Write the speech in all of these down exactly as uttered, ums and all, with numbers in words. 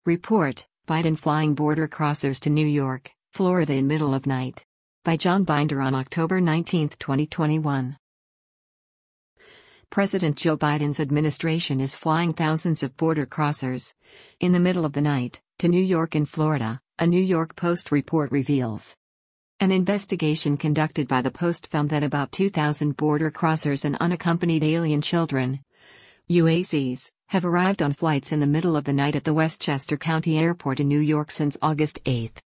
Report: Biden flying border crossers to New York, Florida in middle of night. By John Binder on October nineteenth, twenty twenty-one. President Joe Biden's administration is flying thousands of border crossers in the middle of the night to New York and Florida, a New York Post report reveals. An investigation conducted by the Post found that about two thousand border crossers and unaccompanied alien children, U A Cs, have arrived on flights in the middle of the night at the Westchester County Airport in New York since August eighth.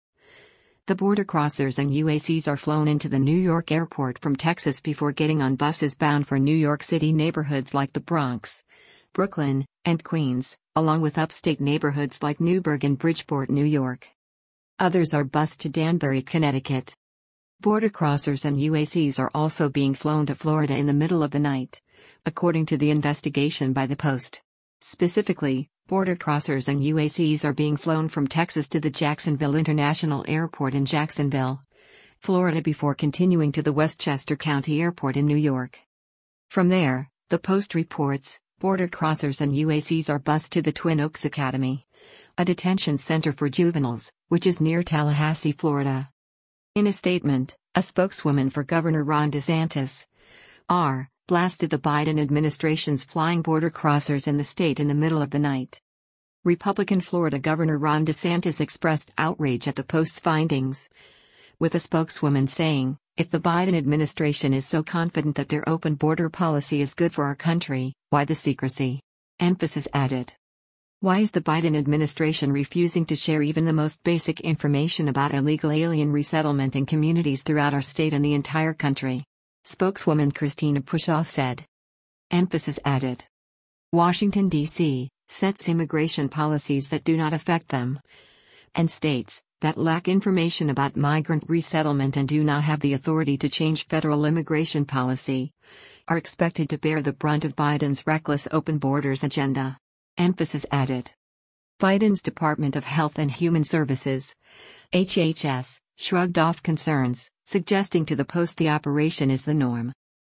The border crossers and U A Cs are flown into the New York airport from Texas before getting on buses bound for New York City neighborhoods like the Bronx, Brooklyn, and Queens, along with upstate neighborhoods like Newburgh and Bridgeport, New York. Others are bused to Danbury, Connecticut. Border crossers and U A Cs are also being flown to Florida in the middle of the night, according to the investigation by the Post. Specifically, border crossers and U A Cs are being flown from Texas to the Jacksonville International Airport in Jacksonville, Florida before continuing to the Westchester County Airport in New York. From there, the Post reports, border crossers and U A Cs are bused to the Twin Oaks Academy, a detention center for juveniles, which is near Tallahassee, Florida. In a statement, a spokeswoman for Governor Ron DeSantis, R, blasted the Biden administration's flying border crossers in the state in the middle of the night. Republican Florida Governor Ron DeSantis expressed outrage at the Post's findings, with a spokeswoman saying, "If the Biden administration is so confident that their open border policy is good for our country, why the secrecy?" Emphasis added. Why is the Biden administration refusing to share even the most basic information about illegal alien resettlement in communities throughout our state and the entire country? Spokeswoman Christina Pushaw said. Emphasis added. Washington, D C, sets immigration policies that do not affect them, and states that lack information about migrant resettlement and do not have the authority to change federal immigration policy are expected to bear the brunt of Biden's reckless open borders agenda. Emphasis added. Biden's Department of Health and Human Services, H H S, shrugged off concerns, suggesting to the Post the operation is the norm.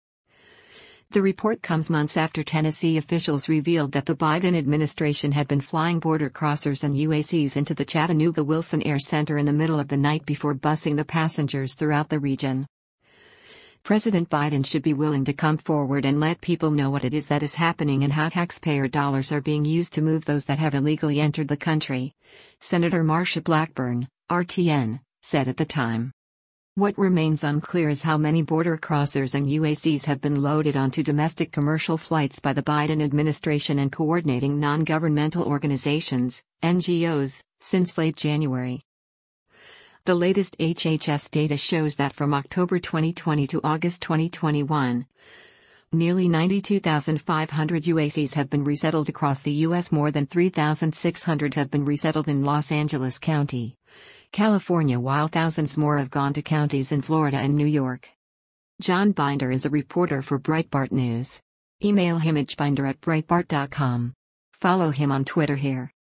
The report comes months after Tennessee officials revealed that the Biden administration had been flying border crossers and U A Cs into the Chattanooga Wilson Air Center in the middle of the night before busing the passengers throughout the region. President Biden should be willing to come forward and let people know what it is that is happening and how taxpayer dollars are being used to move those that have illegally entered the country, Senator Marsha Blackburn, R T N, said at the time. What remains unclear is how many border crossers and U A Cs have been loaded onto domestic commercial flights by the Biden administration and coordinating non-governmental organizations, N G Os, since late January. The latest H H S data shows that from October twenty twenty to August twenty twenty-one, nearly ninety-two thousand five hundred U A Cs have been resettled across the U S. More than three thousand six hundred have been resettled in Los Angeles County, California, while thousands more have gone to counties in Florida and New York. John Binder is a reporter for Breitbart News. Email him at binder at breitbart dot com. Follow him on Twitter here.